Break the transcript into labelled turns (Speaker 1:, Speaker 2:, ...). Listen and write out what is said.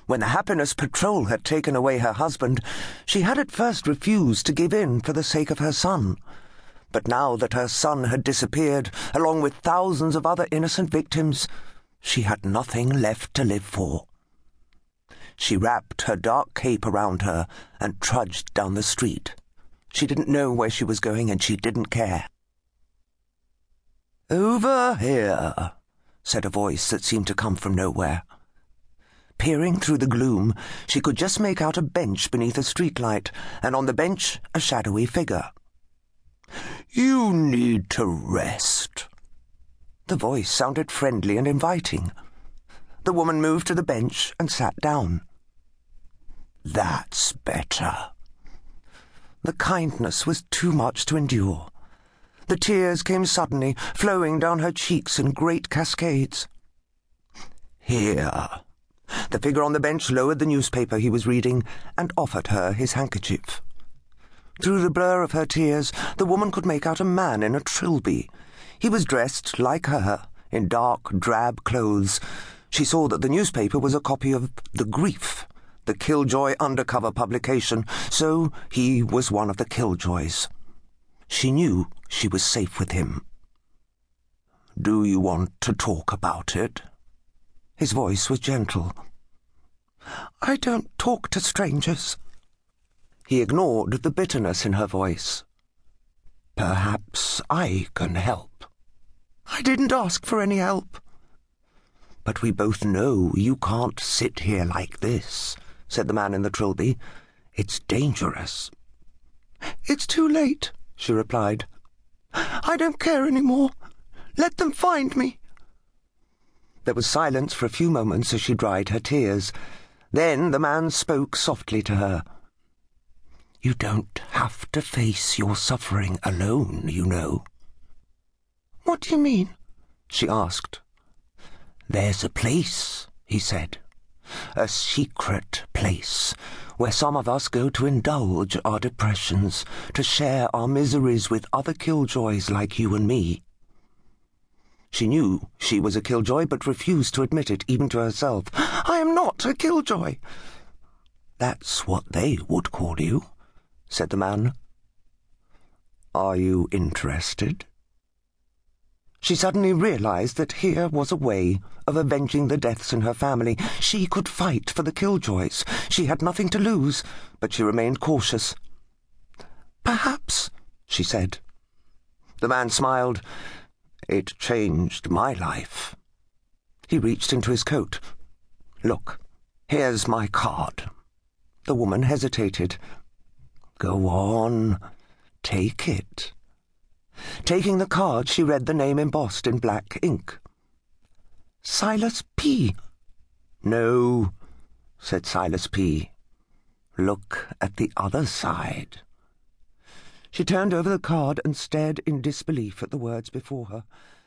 Speaker 1: When the Happiness Patrol had taken away her husband, she had at first refused to give in for the sake of her son. But now that her son had disappeared, along with thousands of other innocent victims, she had nothing left to live for. She wrapped her dark cape around her and trudged down the street. She didn't know where she was going, and she didn't care. "Over here," said a voice that seemed to come from nowhere. Peering through the gloom, she could just make out a bench beneath a streetlight, and on the bench a shadowy figure. "You need to rest." The voice sounded friendly and inviting. The woman moved to the bench and sat down. "That's better." The kindness was too much to endure. The tears came suddenly, flowing down her cheeks in great cascades. "Here." The figure on the bench lowered the newspaper he was reading and offered her his handkerchief. Through the blur of her tears, the woman could make out a man in a trilby. He was dressed, like her, in dark, drab clothes. She saw that the newspaper was a copy of The Grief, the Killjoy undercover publication, so he was one of the Killjoys. She knew she was safe with him. "Do you want to talk about it?" His voice was gentle. "I don't talk to strangers." He ignored the bitterness in her voice. "Perhaps I can help." "I didn't ask for any help." "But we both know you can't sit here like this," said the man in the trilby. "It's dangerous." "It's too late," she replied. "I don't care any more. Let them find me." There was silence for a few moments as she dried her tears. Then the man spoke softly to her. "You don't have to face your suffering alone, you know." "What do you mean?" she asked. "There's a place," he said. "A secret place, where some of us go to indulge our depressions, to share our miseries with other killjoys like you and me." She knew she was a killjoy, but refused to admit it, even to herself. "I am not a killjoy." "That's what they would call you," said the man. "Are you interested?" She suddenly realized that here was a way of avenging the deaths in her family. She could fight for the killjoys. She had nothing to lose, but she remained cautious. "Perhaps," she said. The man smiled. "It changed my life." He reached into his coat. "Look, here's my card." The woman hesitated. "Go on, take it." Taking the card, she read the name embossed in black ink. "Silas P." "No," said Silas P. "Look at the other side." She turned over the card and stared in disbelief at the words before her.